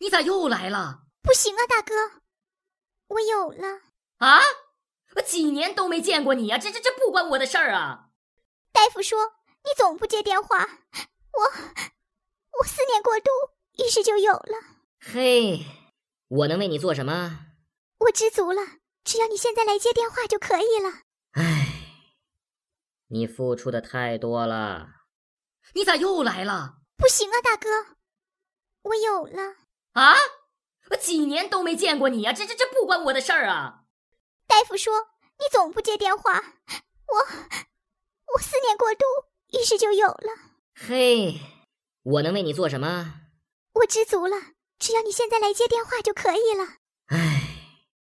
你咋又来了？ 不行啊，大哥，我有了。 啊？我几年都没见过你啊，这不关我的事儿啊！ 大夫说你总不接电话，我思念过度，于是就有了。 嘿，我能为你做什么？ 我知足了，只要你现在来接电话就可以了。 唉，你付出的太多了。你咋又来了？ 不行啊，大哥，我有了。 啊？我几年都没见过你啊，这不关我的事儿啊！ 大夫说你总不接电话，我思念过度，于是就有了。 嘿，我能为你做什么？ 我知足了，只要你现在来接电话就可以了。